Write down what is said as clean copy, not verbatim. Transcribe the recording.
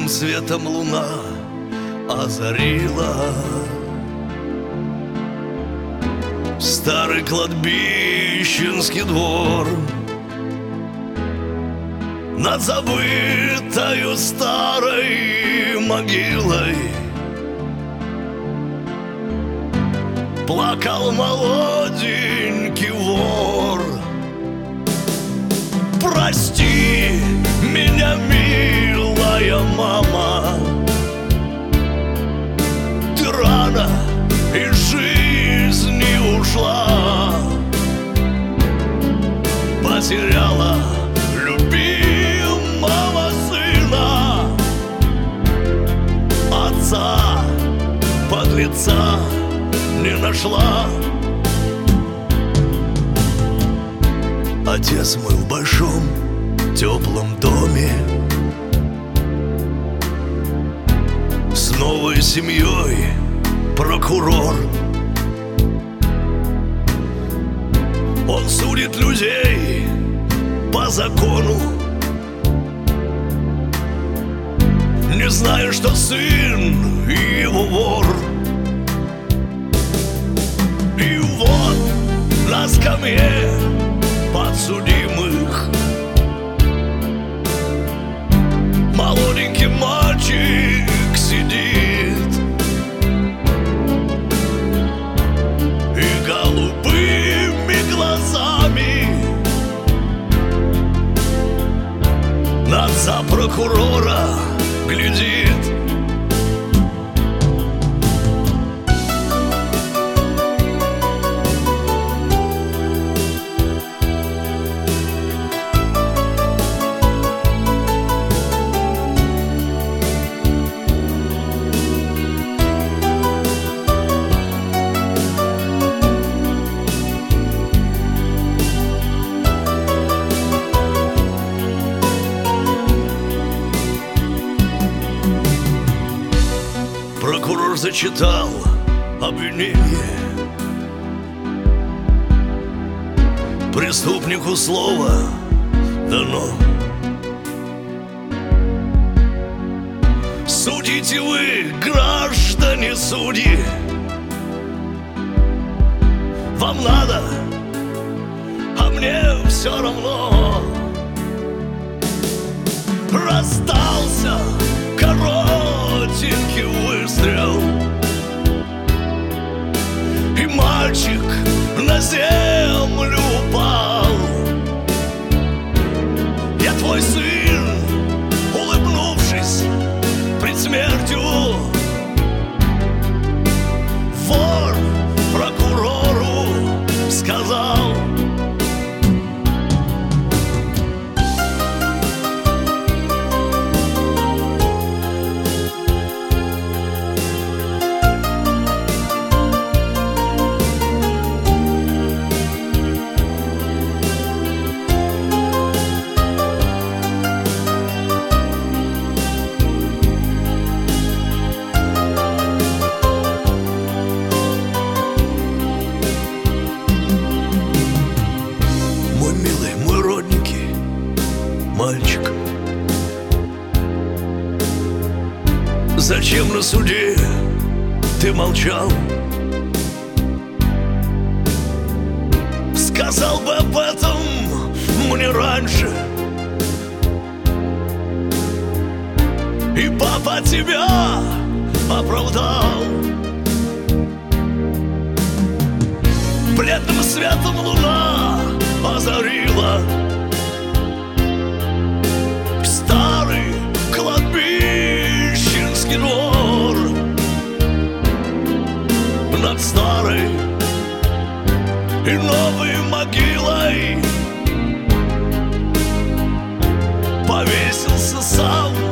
Бледным светом луна озарила старый кладбищенский двор. Над забытою старой могилой плакал молоденький вор. Прости меня, милая мама, ты рано из жизни ушла, потеряла любимого сына, отца подлеца не нашла. Отец мой в большом теплом доме с новой семьей прокурор. Он судит людей по закону, не зная, что сын его вор. И вот на скамье подсудимых молоденький мальчик сидит, и голубыми глазами на отца прокурора глядит. Прокурор зачитал обвинение. Преступнику слово дано. Судите вы, граждане судьи, вам надо, а мне все равно. Раздался коротенький выстрел, и мальчик на землю упал. Я твой сын, улыбнувшись пред смертью, вор прокурору сказал. Мальчик, зачем на суде ты молчал? Сказал бы об этом мне раньше, и папа тебя оправдал. Бледным светом луна озарила старый кладбищенский двор. Над старой и новой могилой повесился сам